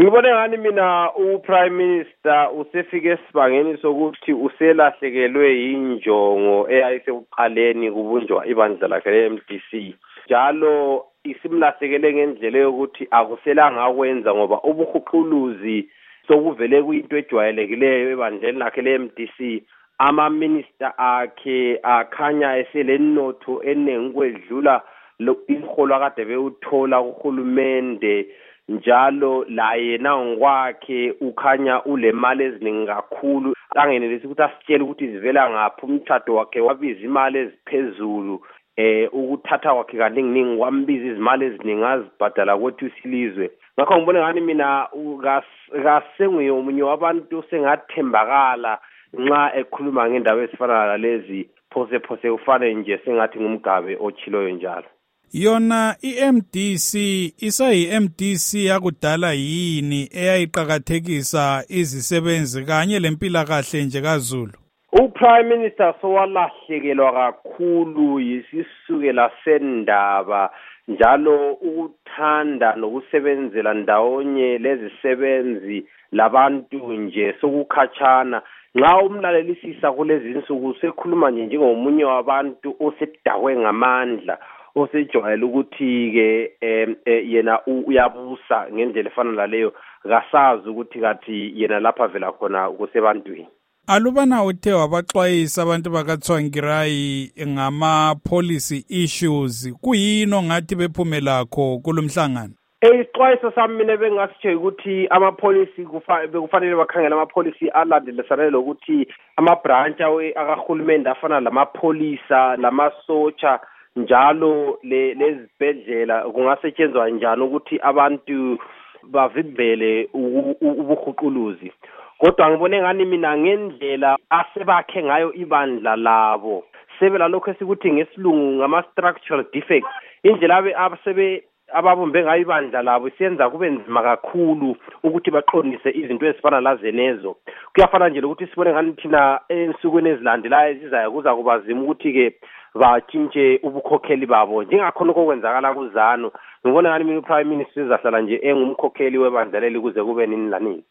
Ngibone ngani mina uPrime Minister usefike esibangeni sokuthi uselahlekelwe injongo eyayisekuqaleni kubunjwa ibandla lakhe leMDC. Njalo isimlahlekele ngendlela yokuthi akuselanga akwenza ngoba ubuhuquluzi sokuvele kuyinto ejwayelekileyo ebandleni lakhe leMDC. Ama-minister akhe akhanya eselenotho eningi kwedlula iholo akade bewuthola kuhulumende. Njalo la yena ngokwakhe ukhanya ulemali eziningi kakhulu angenelisi ukuthi asitshele ukuthi zivela ngaphi. Umthatho wakhe wabiza imali eziphezulu ukuthatha kwakhe kaningi kwambiza izimali eziningi azibhadala kwethu isilizwe. Ngakho ngibone ngani mina kasenguye omunye wabantu sengathembakala nxa ekhuluma ngendaba ezifana nalezi phose ufane nje sengathi ngumgabe ochiloyo njalo. Yona iMDC isayi-MDC yakudala yini eyayiqakathekisa izisebenzi kanye lempilakahle nje kaZulu? uPrime Minister sowalahlekelwa kakhulu yisisukela sendaba njalo ukuthanda nokusebenzela ndawonye lezisebenzi labantu nje sokukhatshana. Nxa umlalelisisa kulezi insuku sekhuluma nje njengomunye wabantu osedakwe ngamandla osejwayele ukuthi-ke yena uyabusa ngendlela efana naleyo kasazi ukuthi kathi yena lapha vela khona kusebantwini. Alubana uthe wabaxwayisa abantu bakaTsvangirai ngama-policy issues, kuyini ongathi bephume lakho kulomhlangano? Isixwayiso sami mina bengasitsho ukuthi amapolisi bekufanele bakhangela amapolisi alandelisana lokuthi ama-branch akahulumende afana lamapolisa lamasotsha njalo lezibhedlela kungasetshenzwa njani ukuthi abantu bavimbele ubuhuquluzi. Kodwa ngibone ngani mina ngendlela asebakhe ngayo ibandla labo sebela lokho esikuthi ngesilungu ngama-structural defects, indlela ababumbe ngayo ibandla labo siyenza kube nzima kakhulu ukuthi baqondise izinto ezifana lazenezo. Kuyafana nje lokuthi sibone ngani thina ensukwini ezilandelayo ezizayo kuza kuba nzima ukuthi-ke batshintshe ubukhokheli babo njengakhona okwenzakala kuZANU. Ngibona ngani mina uPrime Minister uzahlala nje engumkhokheli webandla leli kuze kube nini lanini.